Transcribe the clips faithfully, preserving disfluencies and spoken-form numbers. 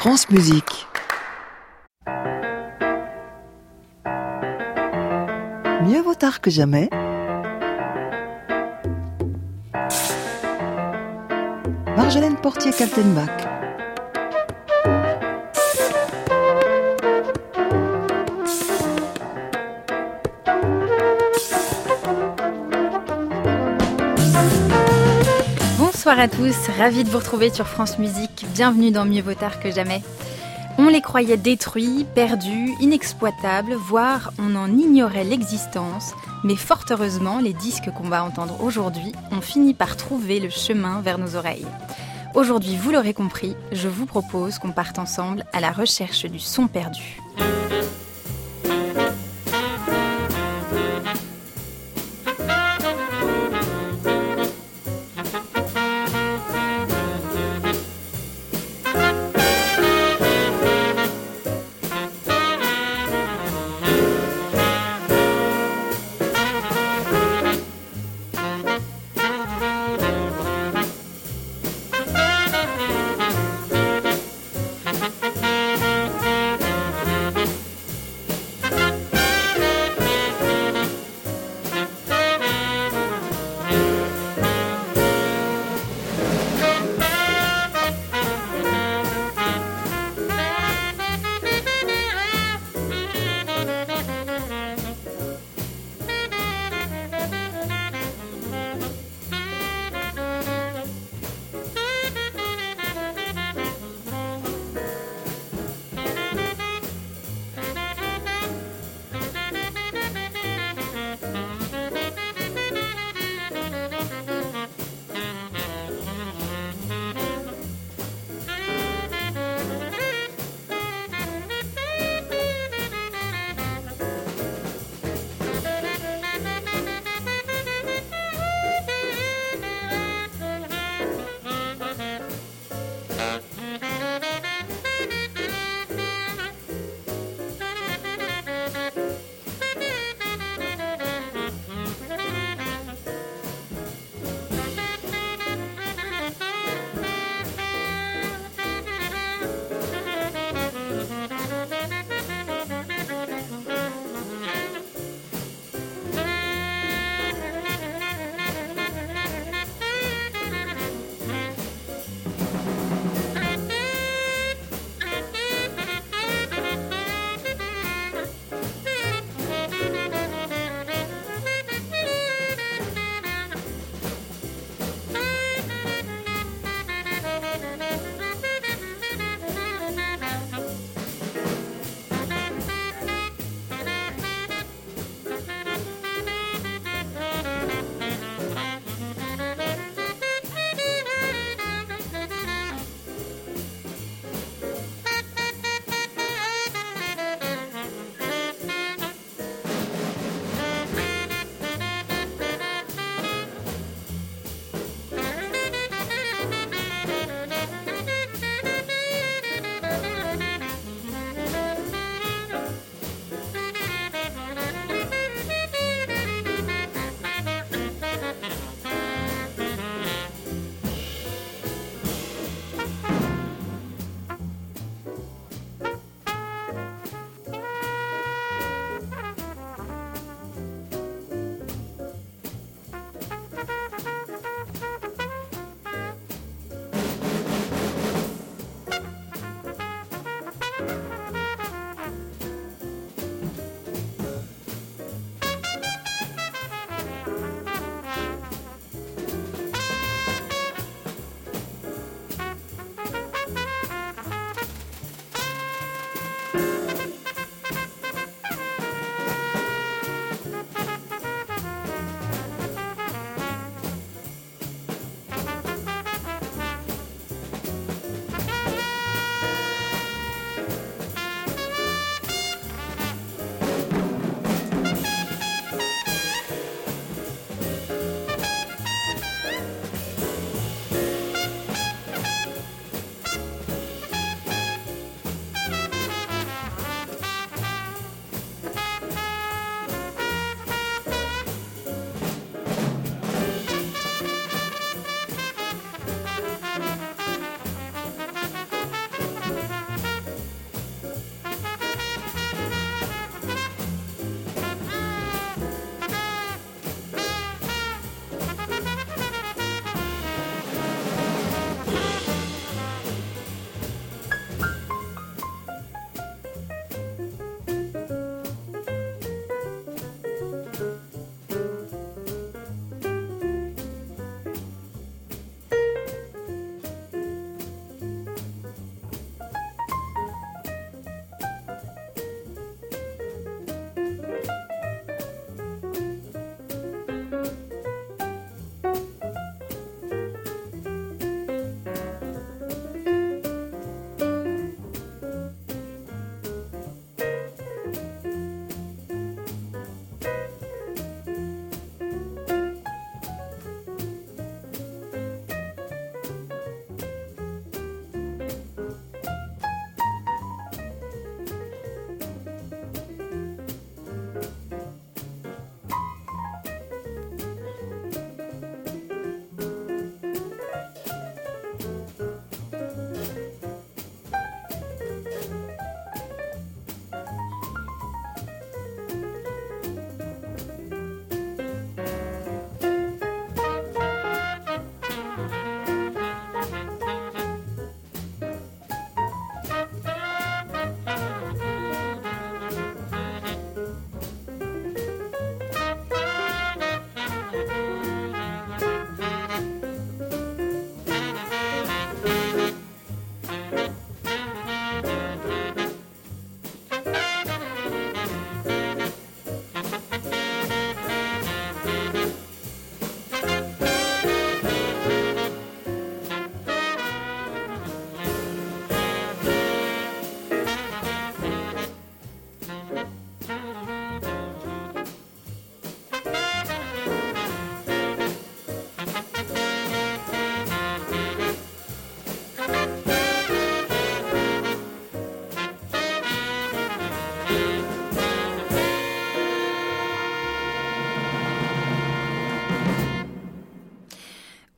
France Musique. Mieux vaut tard que jamais. Marjolaine Portier-Kaltenbach. Bonsoir à tous, ravie de vous retrouver sur France Musique. Bienvenue dans Mieux vaut tard que jamais. On les croyait détruits, perdus, inexploitables, voire on en ignorait l'existence. Mais fort heureusement, les disques qu'on va entendre aujourd'hui ont fini par trouver le chemin vers nos oreilles. Aujourd'hui, vous l'aurez compris, je vous propose qu'on parte ensemble à la recherche du son perdu.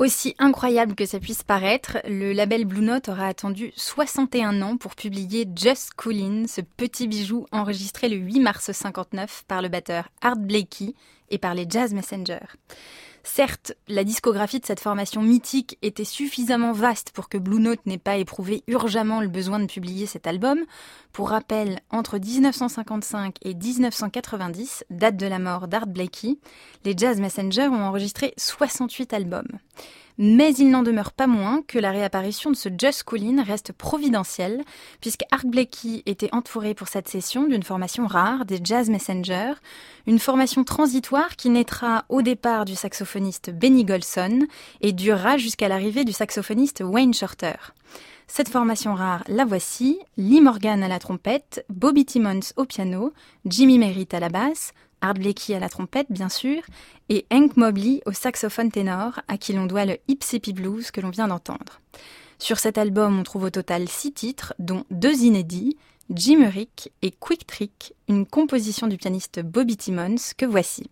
Aussi incroyable que ça puisse paraître, le label Blue Note aura attendu soixante et un ans pour publier Just Coolin', ce petit bijou enregistré le huit mars cinquante-neuf par le batteur Art Blakey et par les Jazz Messengers. Certes, la discographie de cette formation mythique était suffisamment vaste pour que Blue Note n'ait pas éprouvé urgemment le besoin de publier cet album. Pour rappel, entre dix-neuf cent cinquante-cinq et dix-neuf cent quatre-vingt-dix, date de la mort d'Art Blakey, les Jazz Messengers ont enregistré soixante-huit albums. Mais il n'en demeure pas moins que la réapparition de ce Just Coolin' reste providentielle, puisque Art Blakey était entouré pour cette session d'une formation rare, des Jazz Messengers, une formation transitoire qui naîtra au départ du saxophoniste Benny Golson et durera jusqu'à l'arrivée du saxophoniste Wayne Shorter. Cette formation rare, la voici: Lee Morgan à la trompette, Bobby Timmons au piano, Jimmy Merritt à la basse, Art Blakey à la trompette bien sûr, et Hank Mobley au saxophone ténor, à qui l'on doit le Hip-Sippy Blues que l'on vient d'entendre. Sur cet album, on trouve au total six titres, dont deux inédits, Jimerick et Quick Trick, une composition du pianiste Bobby Timmons que voici.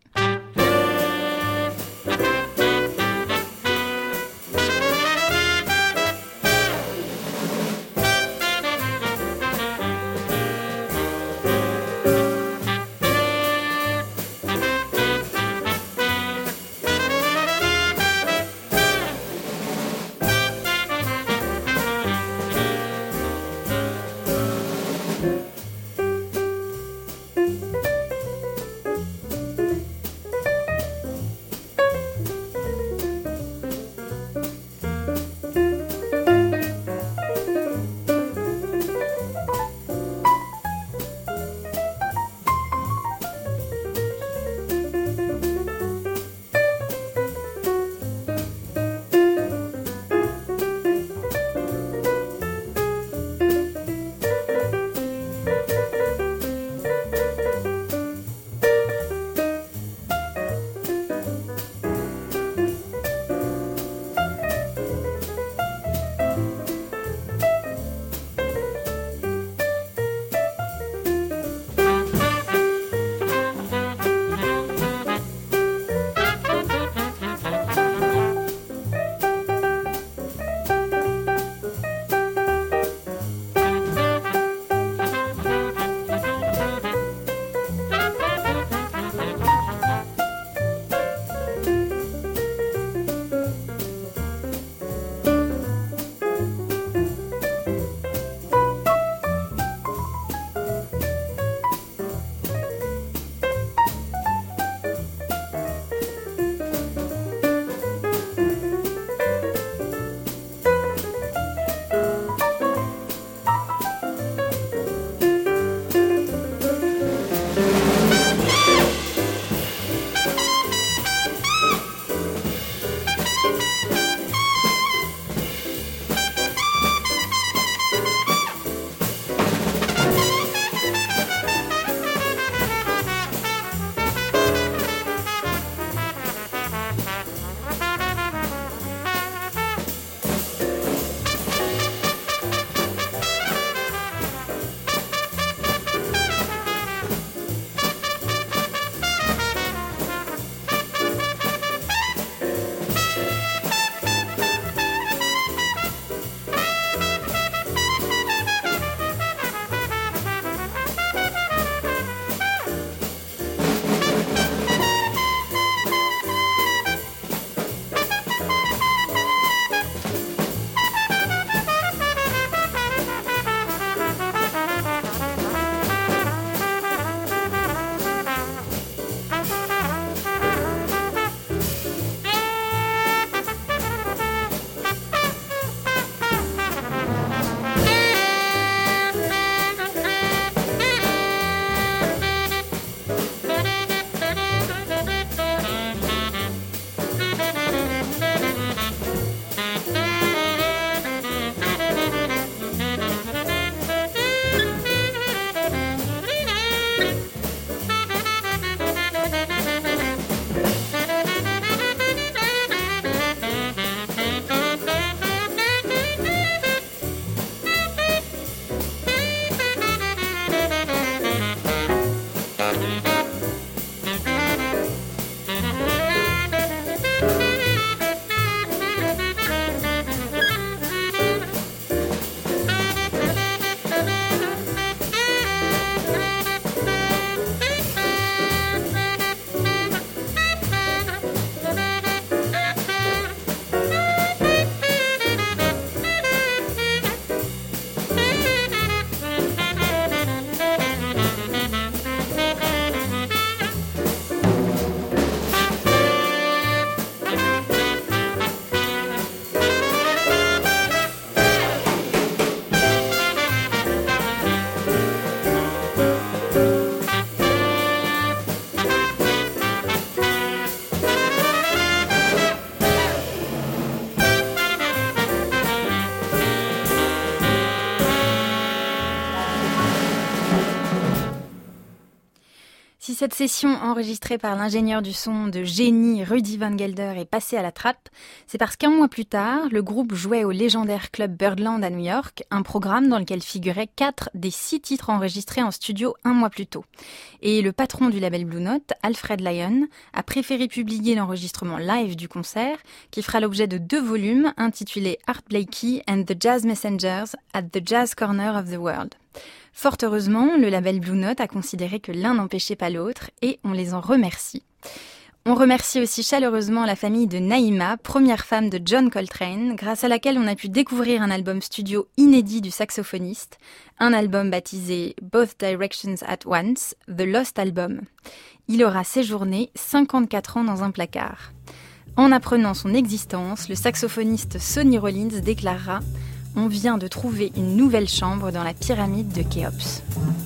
Si cette session enregistrée par l'ingénieur du son de génie Rudy Van Gelder est passée à la trappe, c'est parce qu'un mois plus tard, le groupe jouait au légendaire club Birdland à New York, un programme dans lequel figuraient quatre des six titres enregistrés en studio un mois plus tôt. Et le patron du label Blue Note, Alfred Lion, a préféré publier l'enregistrement live du concert, qui fera l'objet de deux volumes intitulés Art Blakey and the Jazz Messengers at the Jazz Corner of the World. Fort heureusement, le label Blue Note a considéré que l'un n'empêchait pas l'autre et on les en remercie. On remercie aussi chaleureusement la famille de Naïma, première femme de John Coltrane, grâce à laquelle on a pu découvrir un album studio inédit du saxophoniste, un album baptisé Both Directions at Once, The Lost Album. Il aura séjourné cinquante-quatre ans dans un placard. En apprenant son existence, le saxophoniste Sonny Rollins déclarera « On vient de trouver une nouvelle chambre dans la pyramide de Khéops ».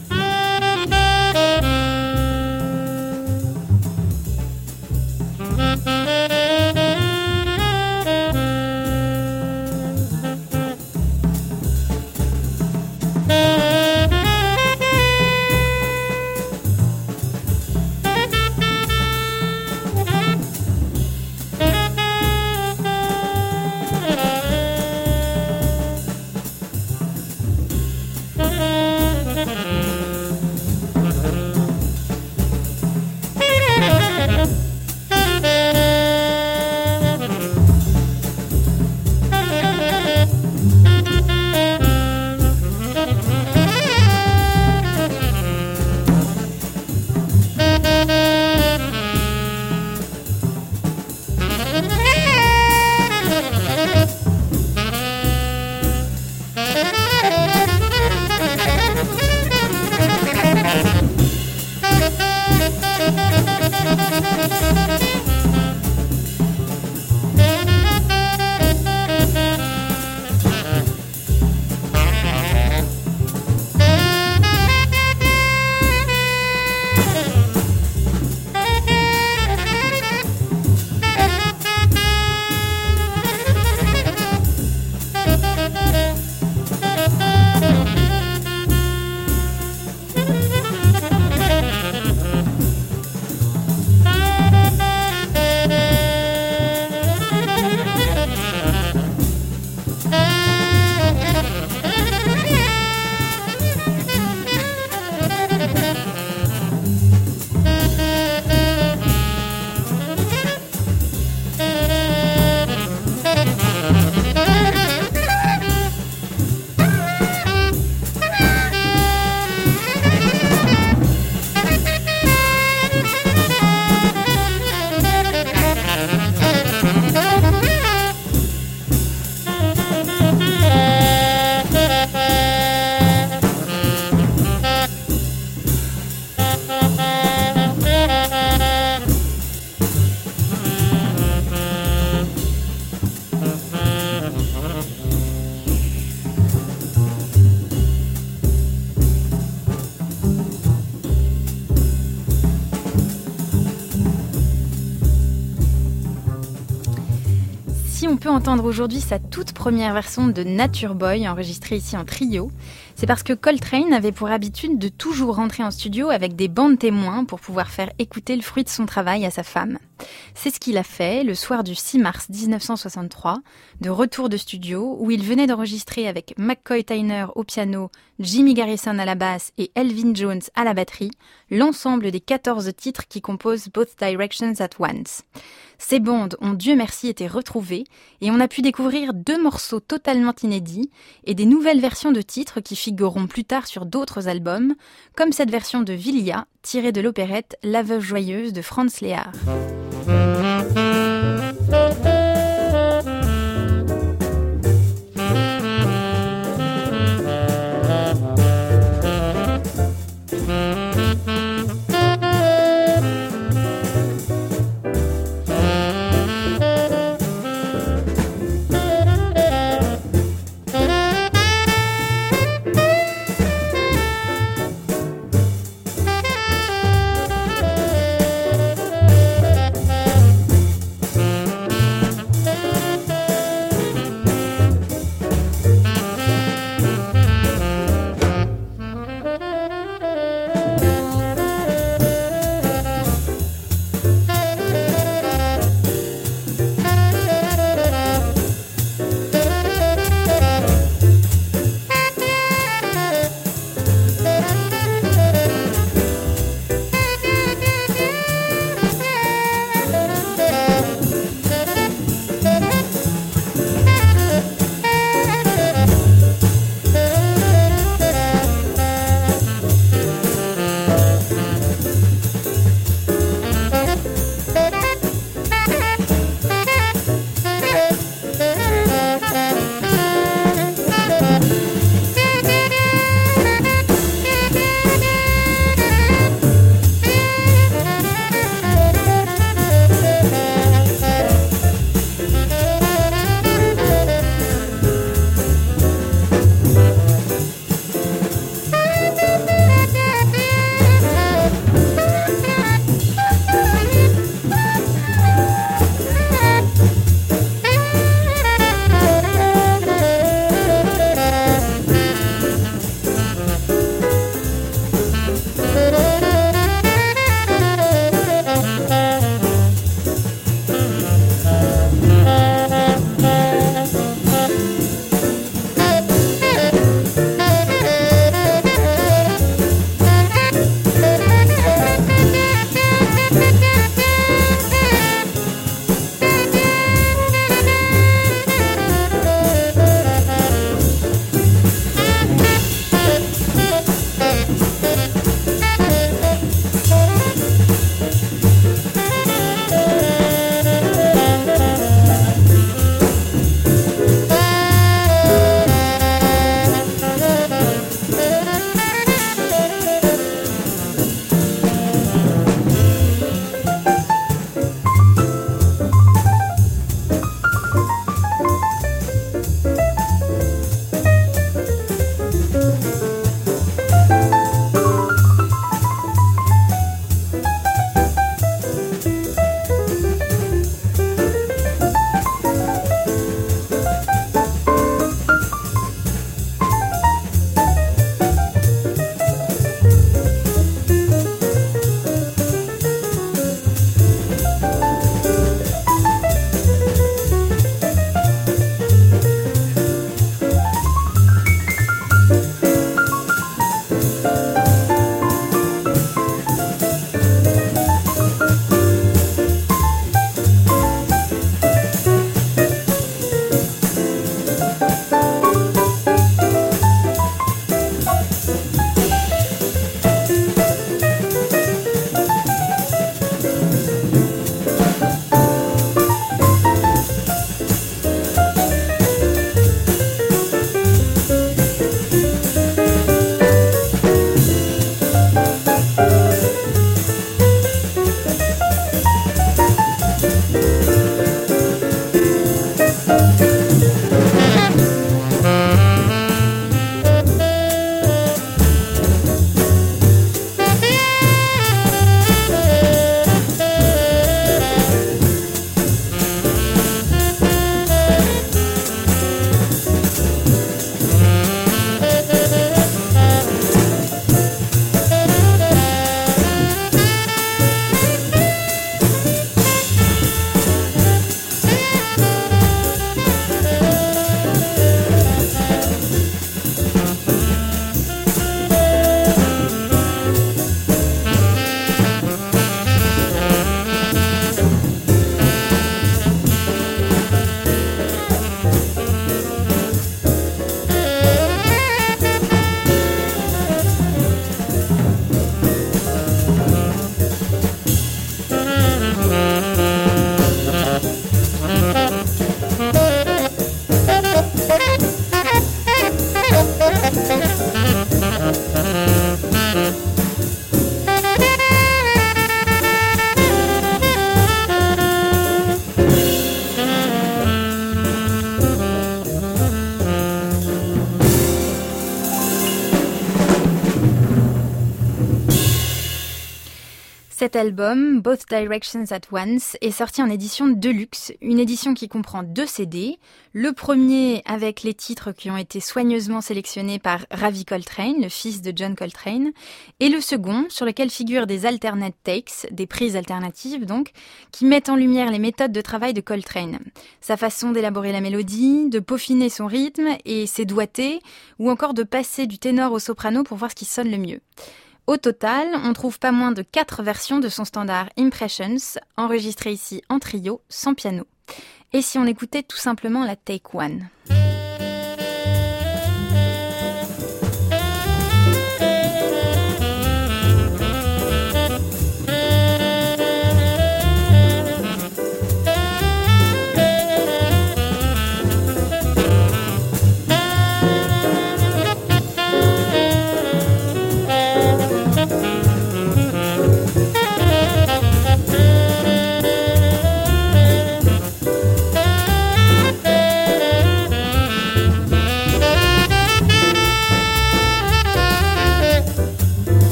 Si on peut entendre aujourd'hui sa toute première version de Nature Boy, enregistrée ici en trio, c'est parce que Coltrane avait pour habitude de toujours rentrer en studio avec des bandes témoins pour pouvoir faire écouter le fruit de son travail à sa femme. C'est ce qu'il a fait le soir du six mars dix-neuf cent soixante-trois, de retour de studio, où il venait d'enregistrer avec McCoy Tyner au piano, Jimmy Garrison à la basse et Elvin Jones à la batterie, l'ensemble des quatorze titres qui composent Both Directions at Once. Ces bandes ont Dieu merci été retrouvées et on a pu découvrir deux morceaux totalement inédits et des nouvelles versions de titres qui figureront plus tard sur d'autres albums, comme cette version de Villia, tirée de l'opérette La Veuve Joyeuse de Franz Lehár. Cet album, Both Directions at Once, est sorti en édition Deluxe, une édition qui comprend deux C D. Le premier avec les titres qui ont été soigneusement sélectionnés par Ravi Coltrane, le fils de John Coltrane, et le second sur lequel figurent des alternate takes, des prises alternatives donc, qui mettent en lumière les méthodes de travail de Coltrane, sa façon d'élaborer la mélodie, de peaufiner son rythme et ses doigtés, ou encore de passer du ténor au soprano pour voir ce qui sonne le mieux. Au total, on trouve pas moins de quatre versions de son standard Impressions, enregistré ici en trio, sans piano. Et si on écoutait tout simplement la Take One ?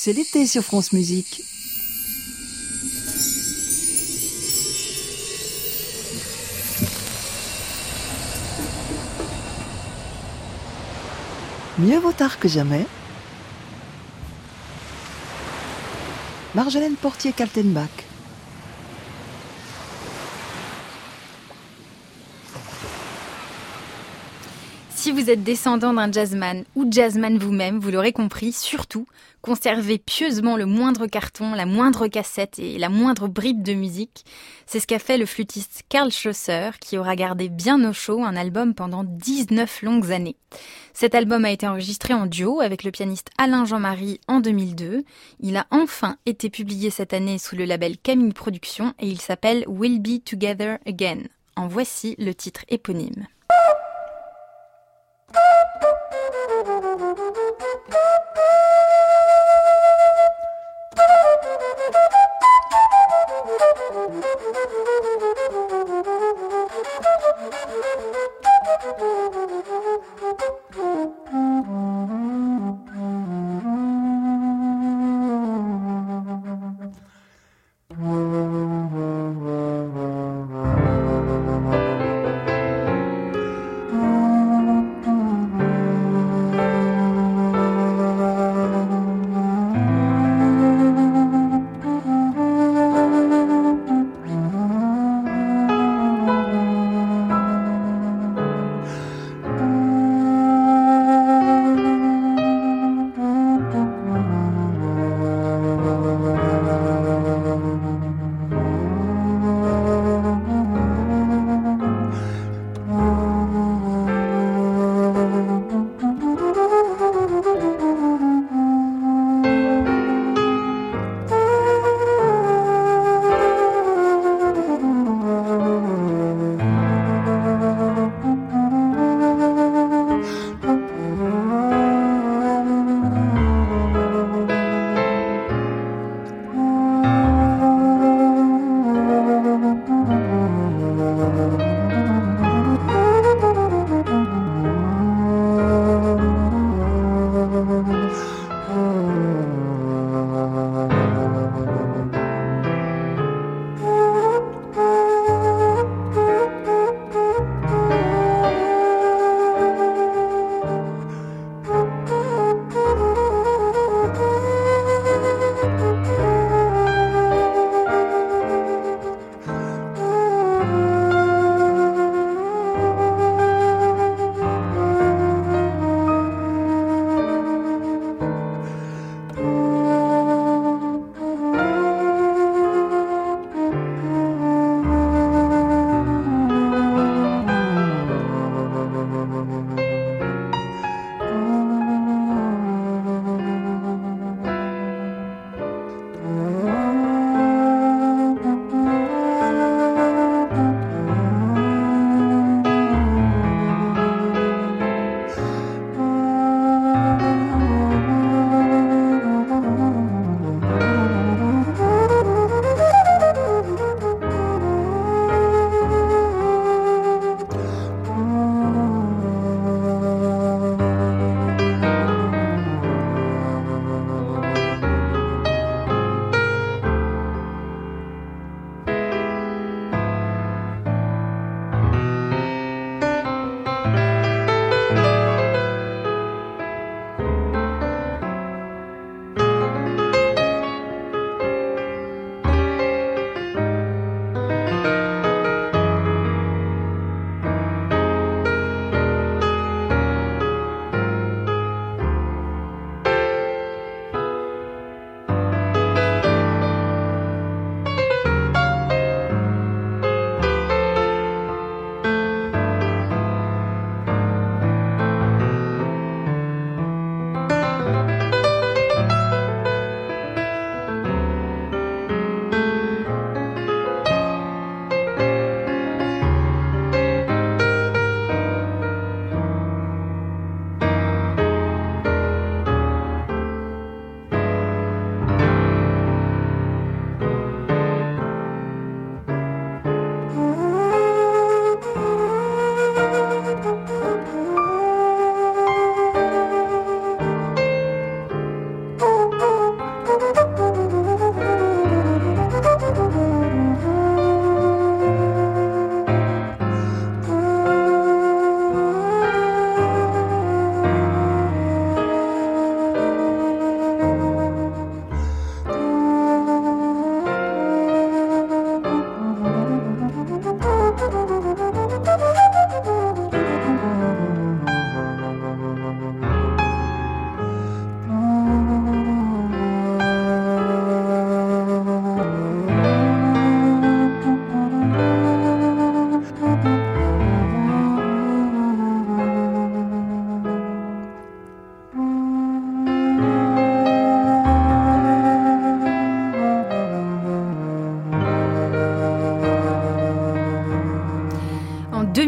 c'est l'été sur France Musique. Mieux vaut tard que jamais. Marjolaine Portier-Kaltenbach. Si vous êtes descendant d'un jazzman ou jazzman vous-même, vous l'aurez compris, surtout, conservez pieusement le moindre carton, la moindre cassette et la moindre bribe de musique. C'est ce qu'a fait le flûtiste Karl Schlosser, qui aura gardé bien au chaud un album pendant dix-neuf longues années. Cet album a été enregistré en duo avec le pianiste Alain Jean-Marie en deux mille deux. Il a enfin été publié cette année sous le label Camille Productions et il s'appelle We'll Be Together Again. En voici le titre éponyme.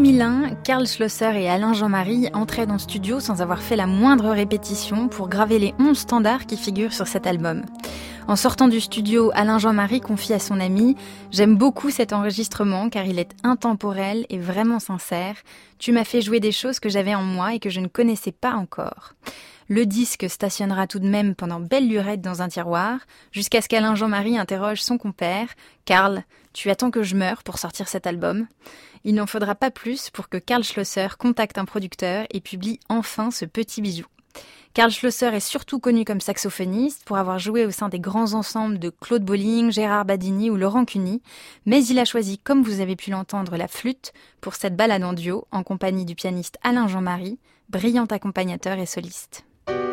mille un, Karl Schlosser et Alain Jean-Marie entraient dans le studio sans avoir fait la moindre répétition pour graver les onze standards qui figurent sur cet album. En sortant du studio, Alain Jean-Marie confie à son ami « J'aime beaucoup cet enregistrement car il est intemporel et vraiment sincère. Tu m'as fait jouer des choses que j'avais en moi et que je ne connaissais pas encore. » Le disque stationnera tout de même pendant belle lurette dans un tiroir, jusqu'à ce qu'Alain Jean-Marie interroge son compère « Karl, tu attends que je meure pour sortir cet album ?» Il n'en faudra pas plus pour que Karl Schlosser contacte un producteur et publie enfin ce petit bijou. Karl Schlosser est surtout connu comme saxophoniste pour avoir joué au sein des grands ensembles de Claude Bolling, Gérard Badini ou Laurent Cuny, mais il a choisi, comme vous avez pu l'entendre, la flûte pour cette balade en duo en compagnie du pianiste Alain Jean-Marie, brillant accompagnateur et soliste.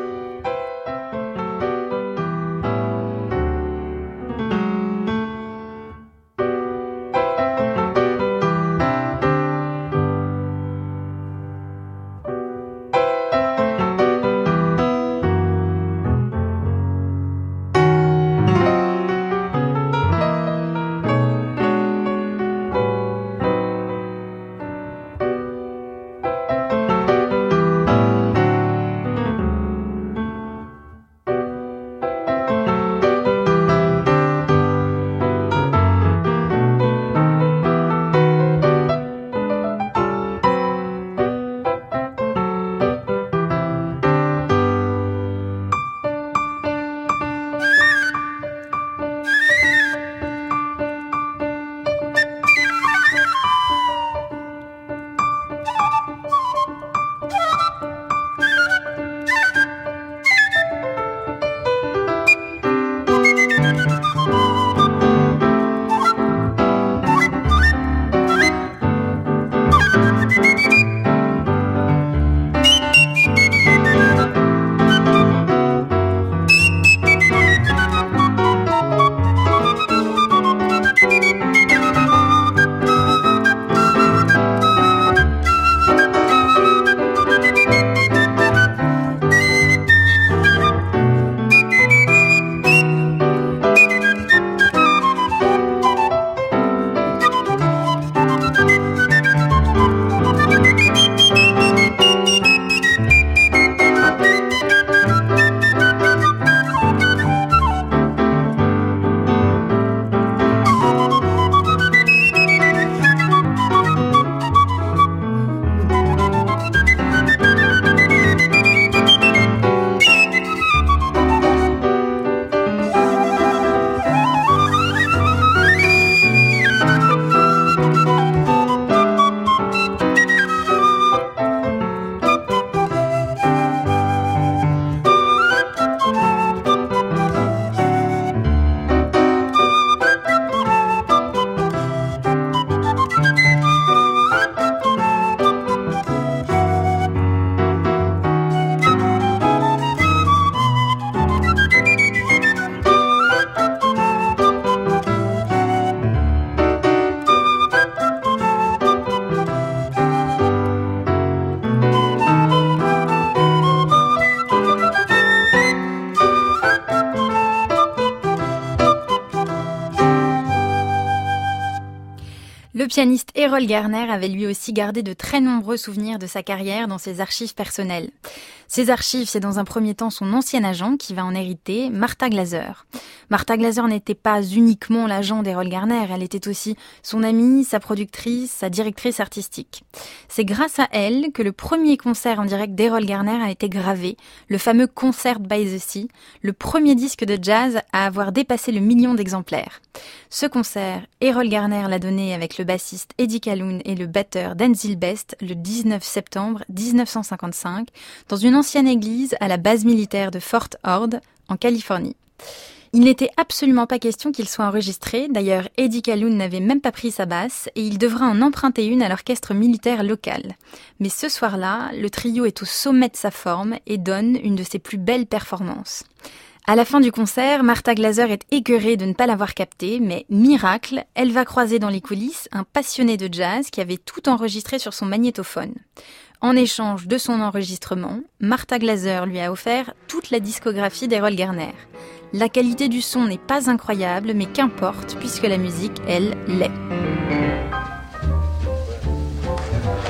Le pianiste Errol Garner avait lui aussi gardé de très nombreux souvenirs de sa carrière dans ses archives personnelles. Ces archives, c'est dans un premier temps son ancien agent qui va en hériter, Martha Glaser. Martha Glaser n'était pas uniquement l'agent d'Errol Garner, elle était aussi son amie, sa productrice, sa directrice artistique. C'est grâce à elle que le premier concert en direct d'Errol Garner a été gravé, le fameux Concert by the Sea, le premier disque de jazz à avoir dépassé le million d'exemplaires. Ce concert, Errol Garner l'a donné avec le bassiste Eddie Calhoun et le batteur Denzil Best le dix-neuf septembre dix-neuf cent cinquante-cinq dans une ancienne église à la base militaire de Fort Ord en Californie. Il n'était absolument pas question qu'il soit enregistré, d'ailleurs Eddie Calhoun n'avait même pas pris sa basse et il devra en emprunter une à l'orchestre militaire local. Mais ce soir-là, le trio est au sommet de sa forme et donne une de ses plus belles performances. À la fin du concert, Martha Glaser est écœurée de ne pas l'avoir capté, mais miracle, elle va croiser dans les coulisses un passionné de jazz qui avait tout enregistré sur son magnétophone. En échange de son enregistrement, Martha Glaser lui a offert toute la discographie d'Errol Garner. La qualité du son n'est pas incroyable, mais qu'importe, puisque la musique, elle, l'est.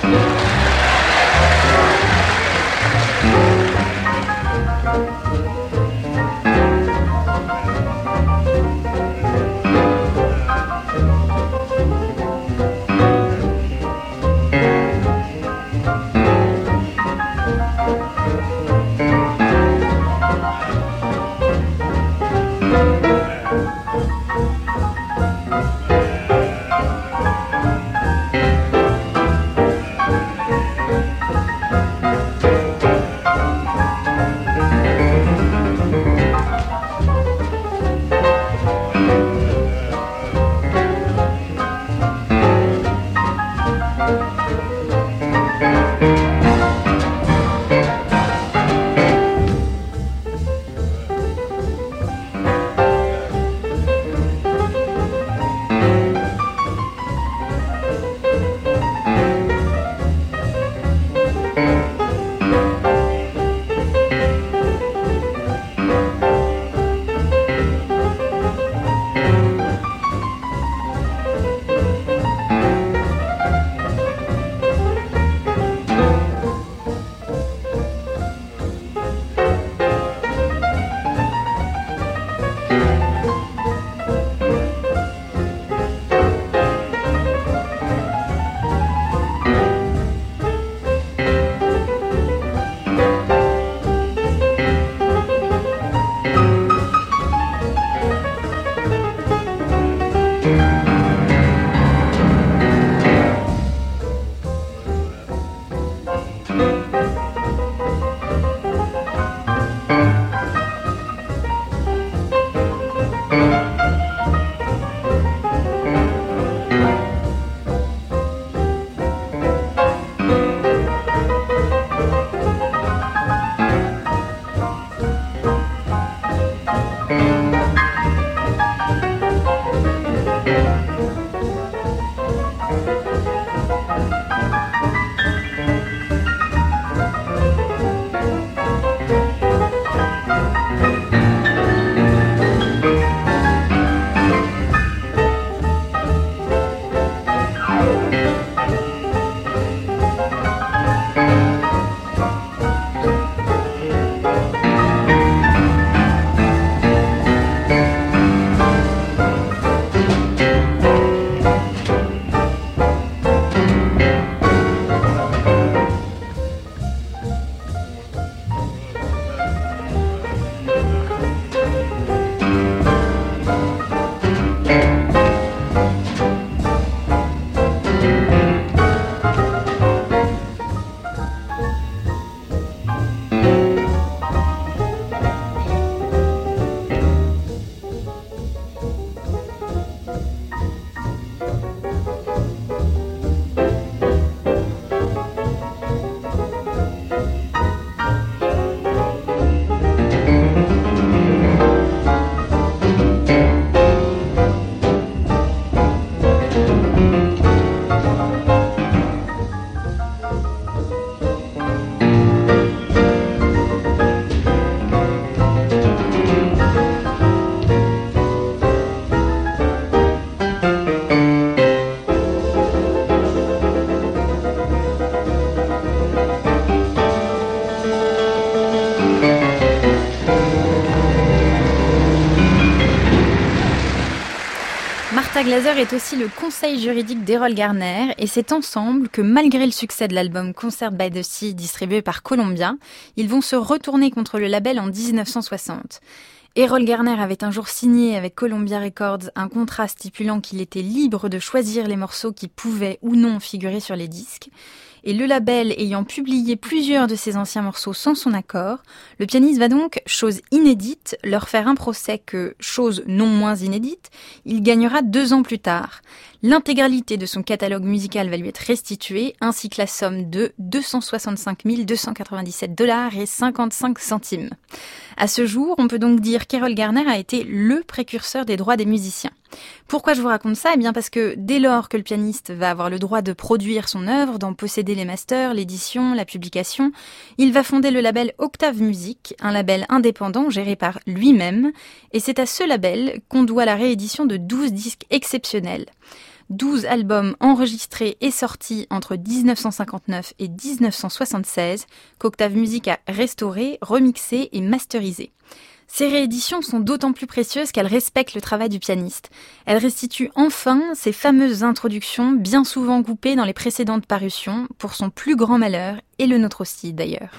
Martha Glaser est aussi le conseil juridique d'Errol Garner et c'est ensemble que malgré le succès de l'album Concert by the Sea distribué par Columbia, ils vont se retourner contre le label en dix-neuf cent soixante. Errol Garner avait un jour signé avec Columbia Records un contrat stipulant qu'il était libre de choisir les morceaux qui pouvaient ou non figurer sur les disques. Et le label ayant publié plusieurs de ses anciens morceaux sans son accord, le pianiste va donc, chose inédite, leur faire un procès que, chose non moins inédite, il gagnera deux ans plus tard. L'intégralité de son catalogue musical va lui être restituée, ainsi que la somme de deux cent soixante-cinq mille deux cent quatre-vingt-dix-sept dollars et cinquante-cinq centimes. À ce jour, on peut donc dire qu'Errol Garner a été le précurseur des droits des musiciens. Pourquoi je vous raconte ça ? Eh bien parce que dès lors que le pianiste va avoir le droit de produire son œuvre, d'en posséder les masters, l'édition, la publication, il va fonder le label Octave Music, un label indépendant géré par lui-même, et c'est à ce label qu'on doit la réédition de douze disques exceptionnels. douze albums enregistrés et sortis entre dix-neuf cent cinquante-neuf et dix-neuf cent soixante-seize qu'Octave Music a restaurés, remixés et masterisés. Ces rééditions sont d'autant plus précieuses qu'elles respectent le travail du pianiste. Elles restituent enfin ces fameuses introductions bien souvent coupées dans les précédentes parutions, pour son plus grand malheur, et le nôtre aussi d'ailleurs.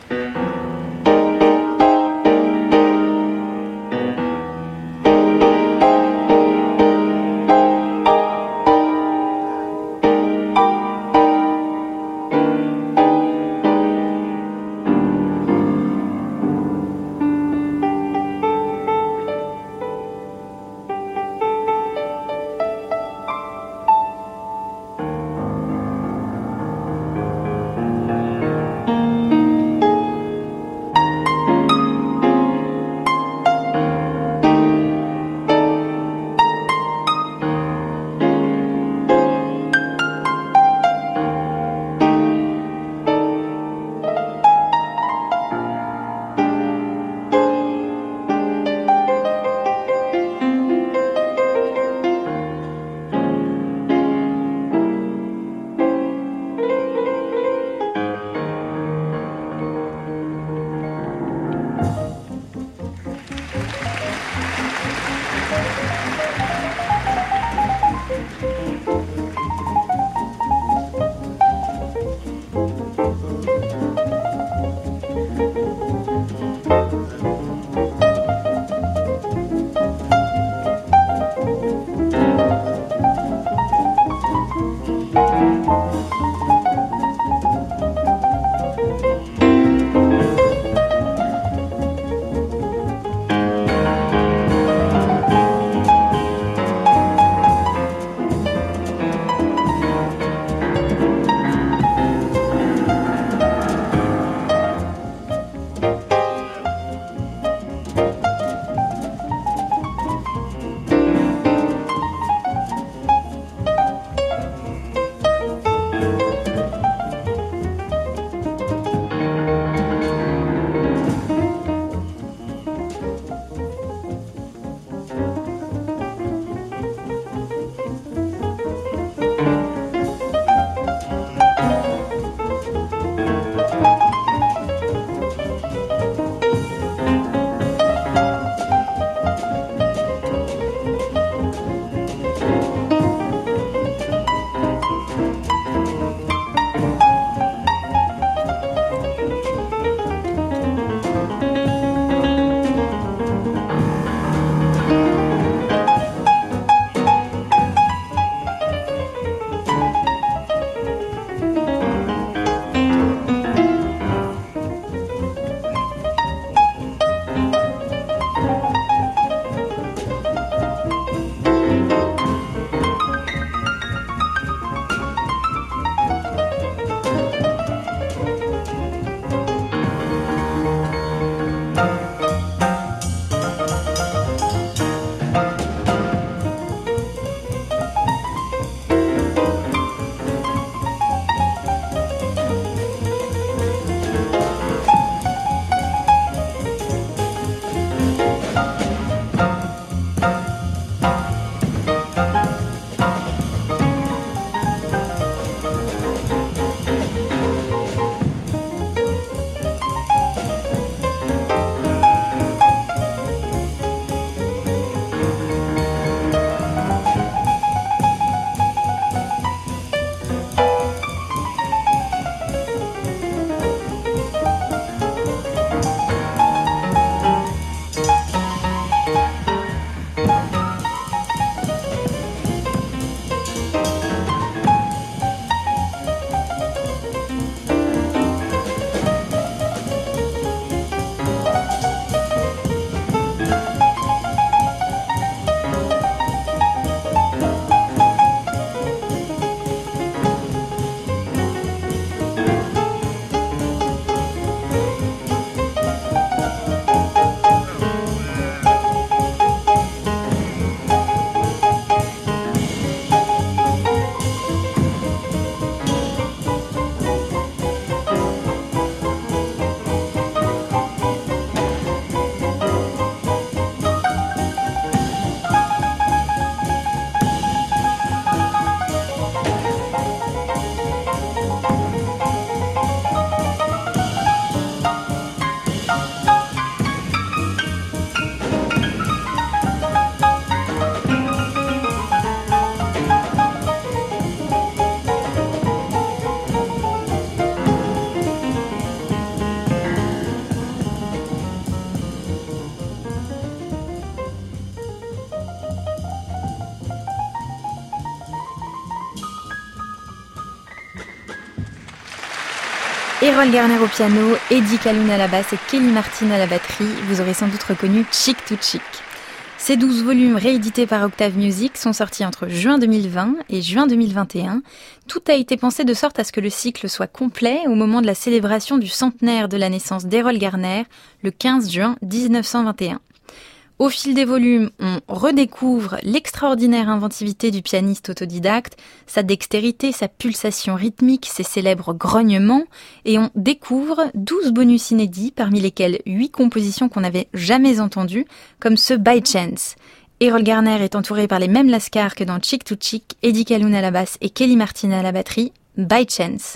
Errol Garner au piano, Eddie Calhoun à la basse et Kelly Martin à la batterie, vous aurez sans doute reconnu Chic to Chic. Ces douze volumes réédités par Octave Music sont sortis entre juin deux mille vingt et juin deux mille vingt et un. Tout a été pensé de sorte à ce que le cycle soit complet au moment de la célébration du centenaire de la naissance d'Errol Garner, le quinze juin dix-neuf cent vingt et un. Au fil des volumes, on redécouvre l'extraordinaire inventivité du pianiste autodidacte, sa dextérité, sa pulsation rythmique, ses célèbres grognements, et on découvre douze bonus inédits, parmi lesquels huit compositions qu'on n'avait jamais entendues, comme ce By Chance. Errol Garner est entouré par les mêmes lascars que dans Chic to Chic, Eddie Calhoun à la basse et Kelly Martin à la batterie. By Chance.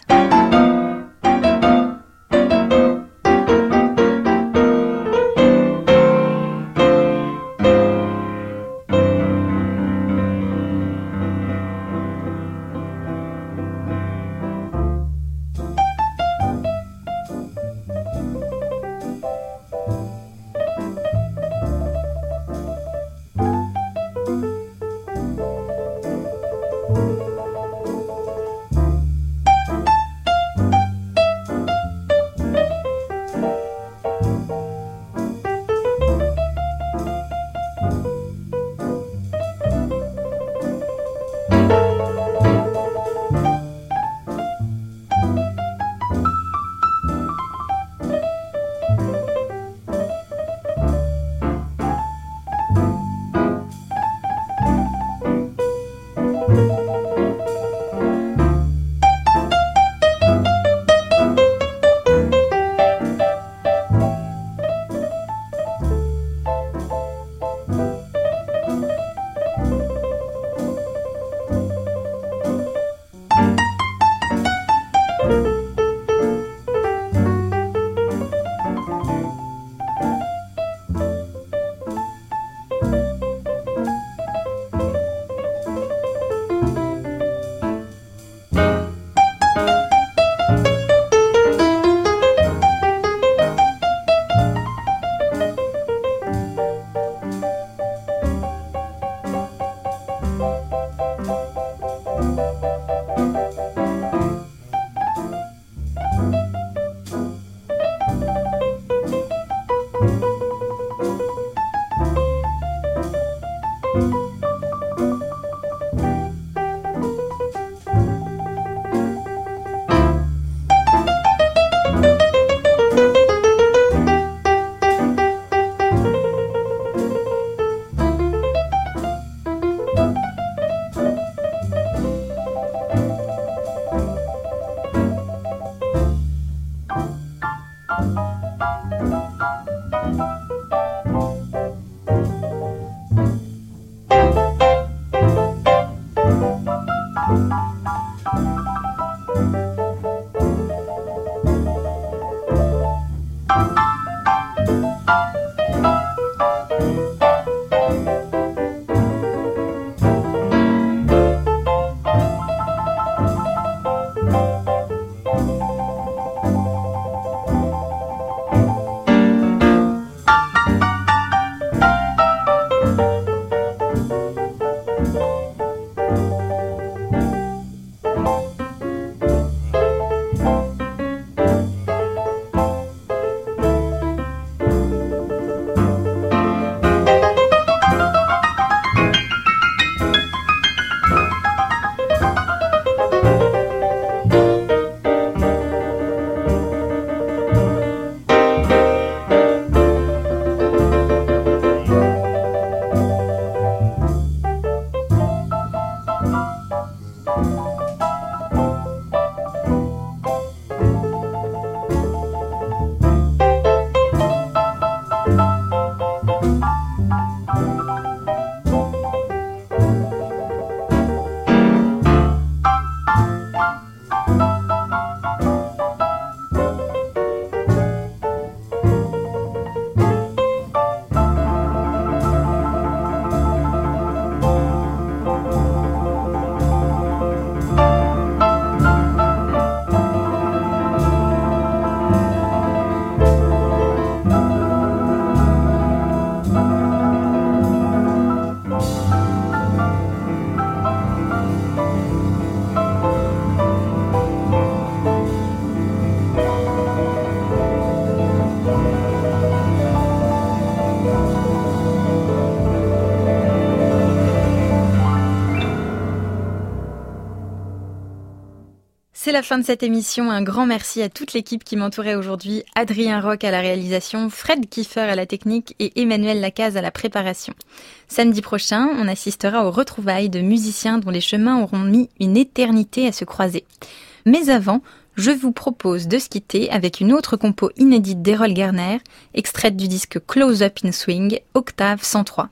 la fin de cette émission. Un grand merci à toute l'équipe qui m'entourait aujourd'hui. Adrien Roch à la réalisation, Fred Kiefer à la technique et Emmanuel Lacaze à la préparation. Samedi prochain, on assistera aux retrouvailles de musiciens dont les chemins auront mis une éternité à se croiser. Mais avant, je vous propose de se quitter avec une autre compo inédite d'Errol Garner, extraite du disque Close Up in Swing, octave cent trois.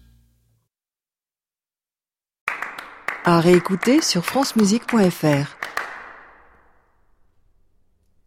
À réécouter sur francemusique point f r.